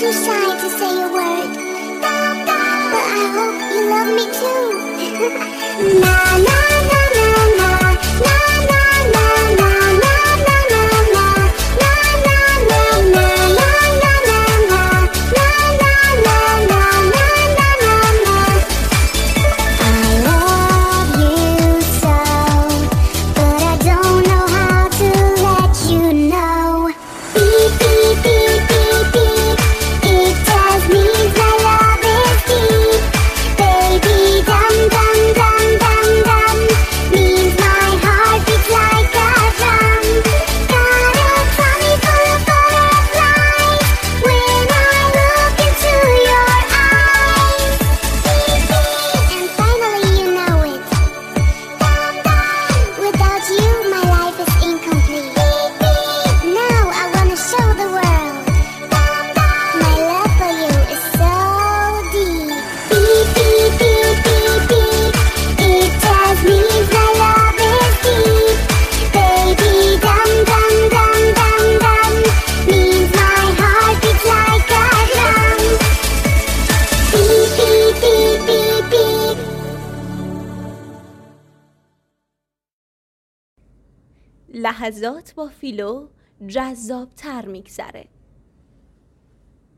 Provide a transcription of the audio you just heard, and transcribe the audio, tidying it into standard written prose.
too shy to say a word, but I hope you love me too. Na na na na na, na na na na, na na na na, na na na na, na na na na, na na na na, na na na na. I love you so, but I don't know how to let you know. Beep beep beep beep beep, it just means my love is deep. Baby dum dum dum dum dum, means my heart beats like a drum. Got a tummy full of butterflies when I look into your eyes. Beep beep, and finally you know it. Dum dum, without you my life is incomplete. Beep beep, now I wanna show the world. Dum dum, my love for you is so deep. Beep beep beep beep beep, it just means my love is deep. Baby dum dum dum dum dum, means my heart beats like a drum. Beep beep beep beep beep. لحظات با فیلو جذاب‌تر می‌گذره.